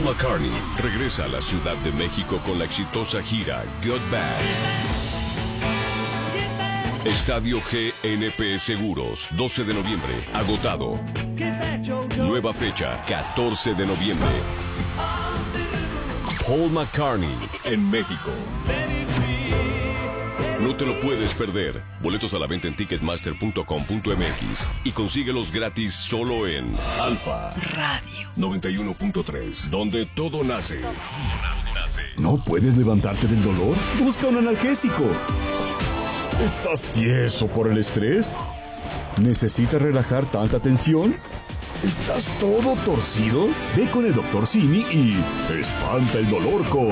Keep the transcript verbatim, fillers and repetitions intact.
McCartney regresa a la Ciudad de México con la exitosa gira Get Back. Estadio G N P Seguros, doce de noviembre, agotado. Nueva fecha, catorce de noviembre. Paul McCartney en México. No te lo puedes perder. Boletos a la venta en ticketmaster punto com punto m x y consíguelos gratis solo en Alfa Radio noventa y uno punto tres, donde todo nace. ¿No puedes levantarte del dolor? Busca un analgésico. ¿Estás tieso por el estrés? ¿Necesitas relajar tanta tensión? ¿Estás todo torcido? Ve con el doctor Simi y espanta el dolor con